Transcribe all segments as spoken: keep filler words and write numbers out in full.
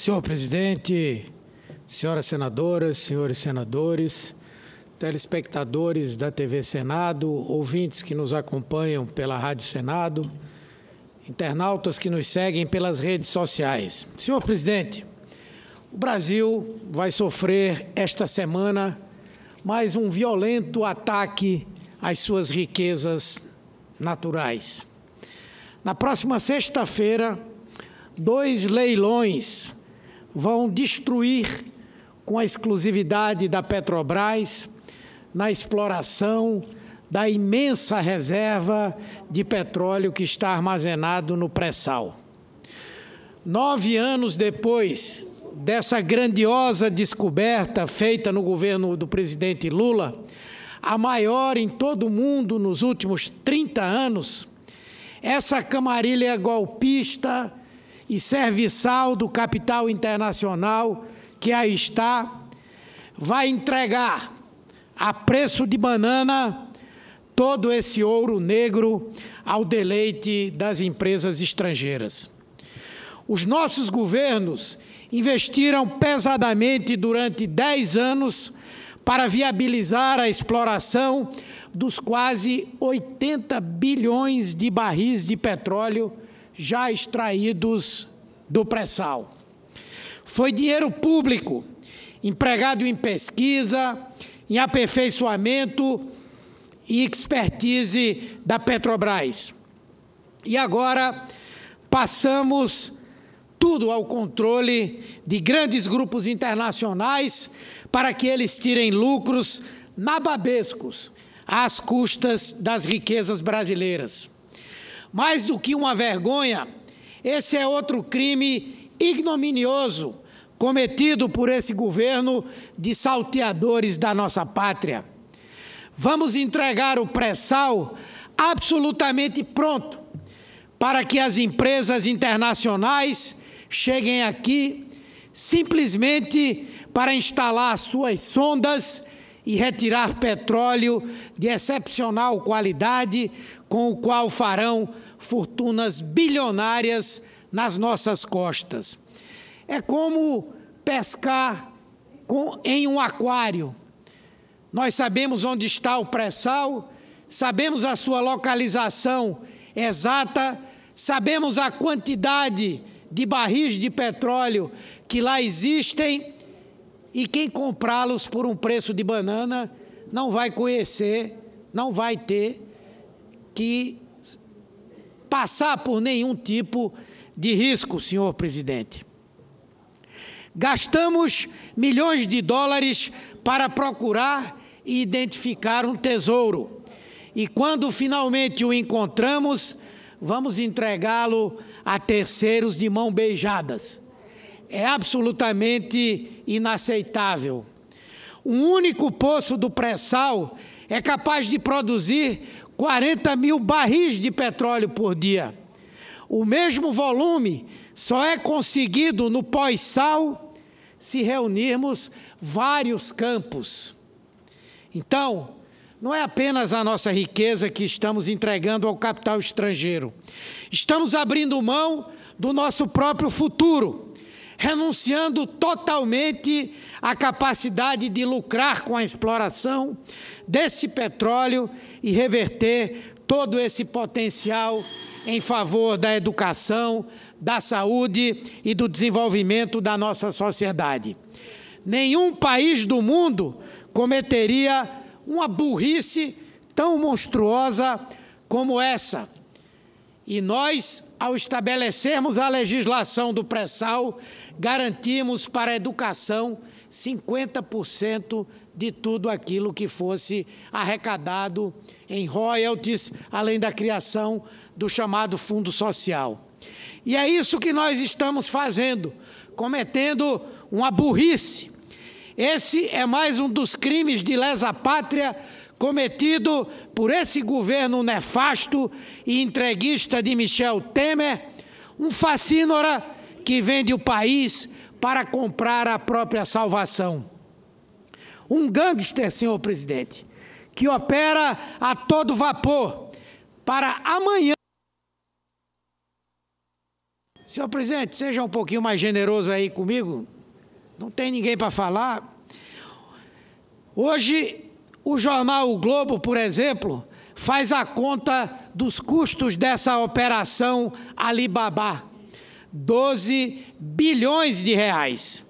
Senhor presidente, senhoras senadoras, senhores senadores, telespectadores da T V Senado, ouvintes que nos acompanham pela Rádio Senado, internautas que nos seguem pelas redes sociais. Senhor presidente, o Brasil vai sofrer esta semana mais um violento ataque às suas riquezas naturais. Na próxima sexta-feira, dois leilões vão destruir, com a exclusividade da Petrobras, na exploração da imensa reserva de petróleo que está armazenado no pré-sal. Nove anos depois dessa grandiosa descoberta feita no governo do presidente Lula, a maior em todo o mundo nos últimos trinta anos, essa camarilha golpista e serviçal do capital internacional que aí está, vai entregar a preço de banana todo esse ouro negro ao deleite das empresas estrangeiras. Os nossos governos investiram pesadamente durante dez anos para viabilizar a exploração dos quase oitenta bilhões de barris de petróleo já extraídos do pré-sal. Foi dinheiro público, empregado em pesquisa, em aperfeiçoamento e expertise da Petrobras. E agora passamos tudo ao controle de grandes grupos internacionais para que eles tirem lucros nababescos às custas das riquezas brasileiras. Mais do que uma vergonha, esse é outro crime ignominioso cometido por esse governo de salteadores da nossa pátria. Vamos entregar o pré-sal absolutamente pronto para que as empresas internacionais cheguem aqui simplesmente para instalar suas sondas e retirar petróleo de excepcional qualidade, com o qual farão fortunas bilionárias nas nossas costas. É como pescar com, em um aquário. Nós sabemos onde está o pré-sal, sabemos a sua localização exata, sabemos a quantidade de barris de petróleo que lá existem, e quem comprá-los por um preço de banana não vai conhecer, não vai ter que passar por nenhum tipo de risco, senhor presidente. Gastamos milhões de dólares para procurar e identificar um tesouro. E quando finalmente o encontramos, vamos entregá-lo a terceiros de mão beijadas. É absolutamente inaceitável. Um único poço do pré-sal é capaz de produzir quarenta mil barris de petróleo por dia. O mesmo volume só é conseguido no pós-sal se reunirmos vários campos. Então, não é apenas a nossa riqueza que estamos entregando ao capital estrangeiro. Estamos abrindo mão do nosso próprio futuro, renunciando totalmente à capacidade de lucrar com a exploração desse petróleo e reverter todo esse potencial em favor da educação, da saúde e do desenvolvimento da nossa sociedade. Nenhum país do mundo cometeria uma burrice tão monstruosa como essa. E nós, ao estabelecermos a legislação do pré-sal, garantimos para a educação cinquenta por cento de tudo aquilo que fosse arrecadado em royalties, além da criação do chamado Fundo Social. E é isso que nós estamos fazendo, cometendo uma burrice. Esse é mais um dos crimes de lesa-pátria cometido por esse governo nefasto e entreguista de Michel Temer, um facínora que vende o país para comprar a própria salvação. Um gangster, senhor presidente, que opera a todo vapor para amanhã. Senhor presidente, seja um pouquinho mais generoso aí comigo. Não tem ninguém para falar. Hoje, o jornal O Globo, por exemplo, faz a conta dos custos dessa operação Alibaba. doze bilhões de reais.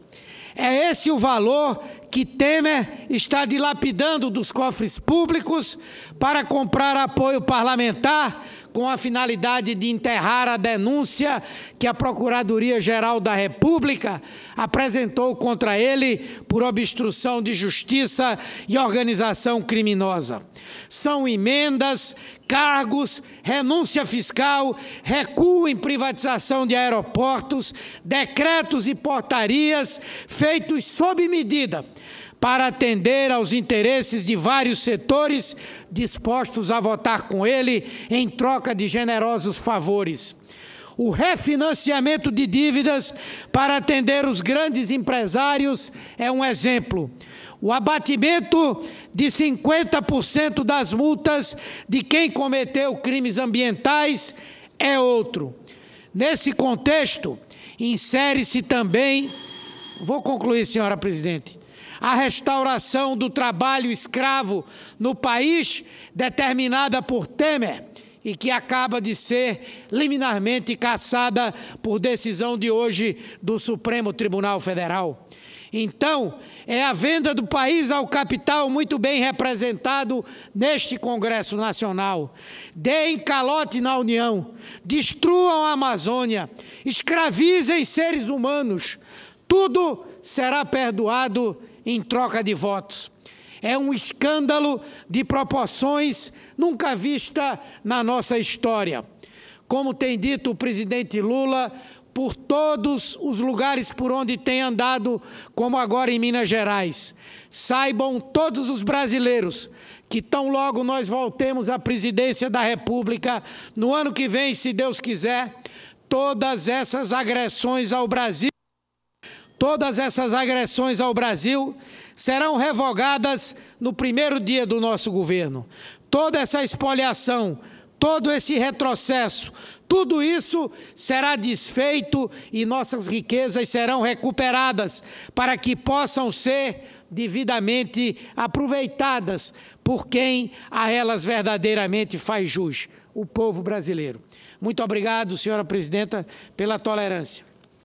É esse o valor que Temer está dilapidando dos cofres públicos para comprar apoio parlamentar com a finalidade de enterrar a denúncia que a Procuradoria-Geral da República apresentou contra ele por obstrução de justiça e organização criminosa. São emendas, cargos, renúncia fiscal, recuo em privatização de aeroportos, decretos e portarias feitos sob medida para atender aos interesses de vários setores dispostos a votar com ele em troca de generosos favores. O refinanciamento de dívidas para atender os grandes empresários é um exemplo. O abatimento de cinquenta por cento das multas de quem cometeu crimes ambientais é outro. Nesse contexto, insere-se também, vou concluir, senhora presidente, a restauração do trabalho escravo no país, determinada por Temer, e que acaba de ser liminarmente cassada por decisão de hoje do Supremo Tribunal Federal. Então, é a venda do país ao capital muito bem representado neste Congresso Nacional. Deem calote na União, destruam a Amazônia, escravizem seres humanos. Tudo será perdoado em troca de votos. É um escândalo de proporções nunca vista na nossa história. Como tem dito o presidente Lula, por todos os lugares por onde tem andado, como agora em Minas Gerais, saibam todos os brasileiros que tão logo nós voltemos à presidência da República, no ano que vem, se Deus quiser, todas essas agressões ao Brasil, Todas essas agressões ao Brasil serão revogadas no primeiro dia do nosso governo. Toda essa espoliação, todo esse retrocesso, tudo isso será desfeito e nossas riquezas serão recuperadas para que possam ser devidamente aproveitadas por quem a elas verdadeiramente faz jus, o povo brasileiro. Muito obrigado, senhora presidenta, pela tolerância.